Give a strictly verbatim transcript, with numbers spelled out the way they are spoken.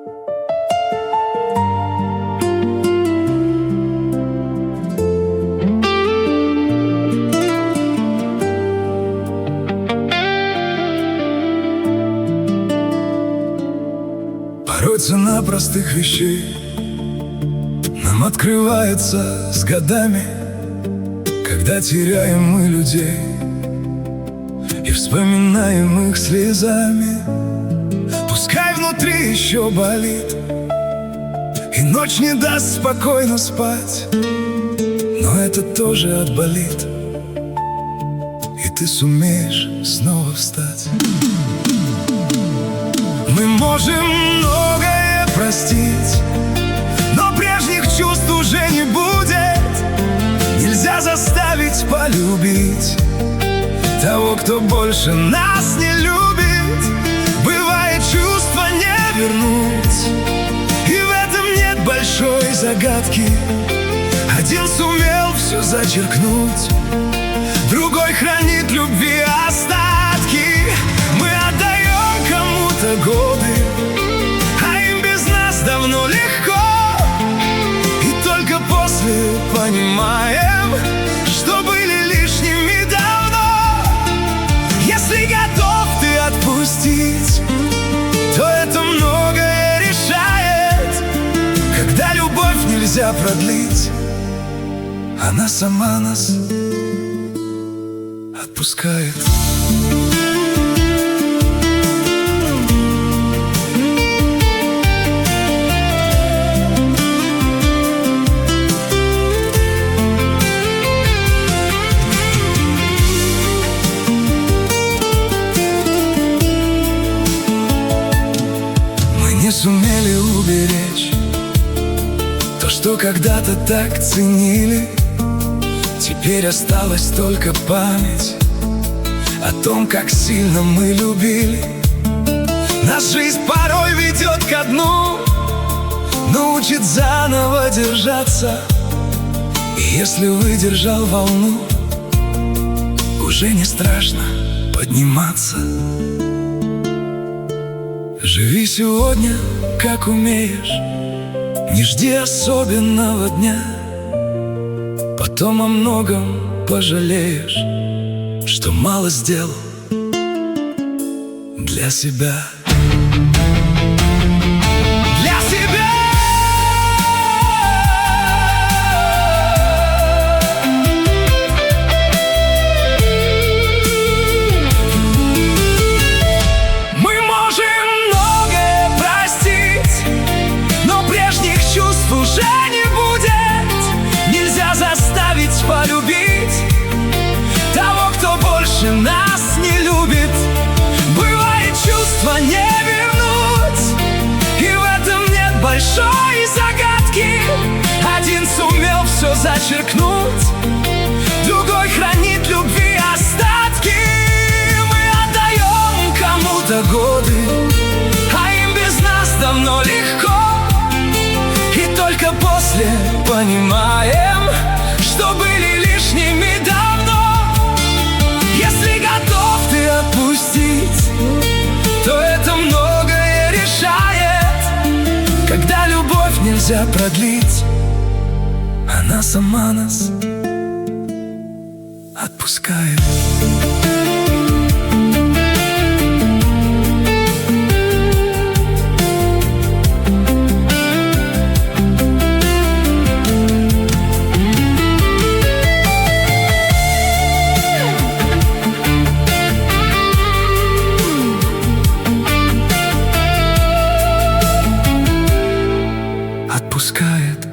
Порой цена простых вещей нам открывается с годами, когда теряем мы людей и вспоминаем их слезами. Пускай внутри еще болит, и ночь не даст спокойно спать, но это тоже отболит, и ты сумеешь снова встать. Мы можем многое простить, но прежних чувств уже не будет. Нельзя заставить полюбить того, кто больше нас не любит. Бывает, чувства не вернуть, и в этом нет большой загадки. Один сумел все зачеркнуть, другой хранит любви остатки. Мы отдаем кому-то годы, а им без нас давно легко, и только после понимаем, что были лишними давно. Если готов ты отпустить, то это многое решает. Когда любовь нельзя продлить, она сама нас отпускает. Не сумели уберечь то, что когда-то так ценили. Теперь осталась только память о том, как сильно мы любили. Нас жизнь порой ведет ко дну, но учит заново держаться. И если выдержал волну, уже не страшно подниматься. Живи сегодня, как умеешь, не жди особенного дня. Потом о многом пожалеешь, что мало сделал для себя. Для себя! Уже не будет. Нельзя заставить полюбить того, кто больше нас не любит. Бывает, чувства не вернуть, и в этом нет большой загадки. Один сумел все зачеркнуть, другой хранит любви остатки. Мы отдаем кому-то годы, а им без нас давно легко. И только после понимаем, что были лишними давно. Если готов ты отпустить, то это многое решает. Когда любовь нельзя продлить, она сама нас отпускает. Отпускает.